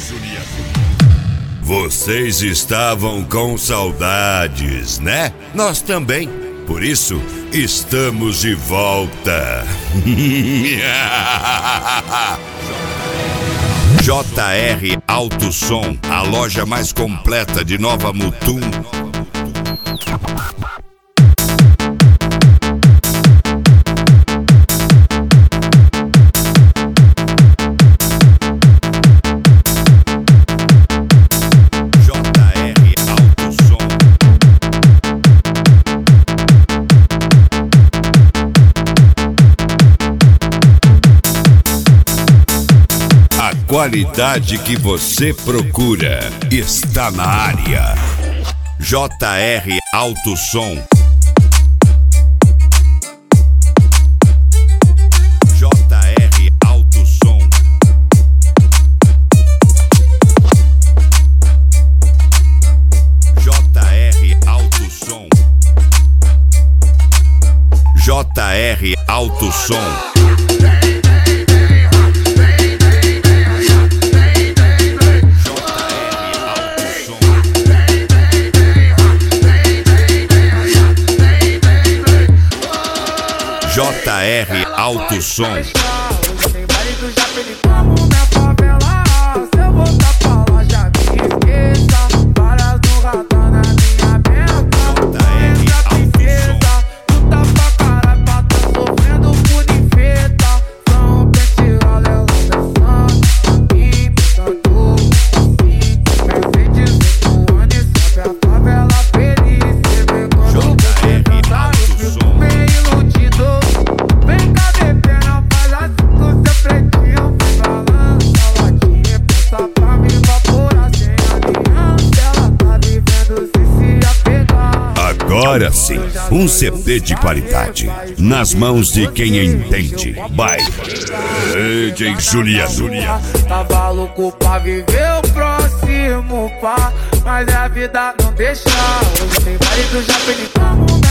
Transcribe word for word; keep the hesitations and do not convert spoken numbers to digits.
Vocês estavam com saudades, né? Nós também. Por isso, estamos de volta. J R Auto Som, a loja mais completa de Nova Mutum. Qualidade que você procura está na área. J R Auto Som. J R Auto Som. J R Auto Som. J R Auto Som. J R Auto Som. Agora sim, um C P de qualidade, nas mãos de quem entende. By D J Juliano. Tava louco pra viver o próximo, pá, mas a vida não deixa. Hoje tem baile do Japão.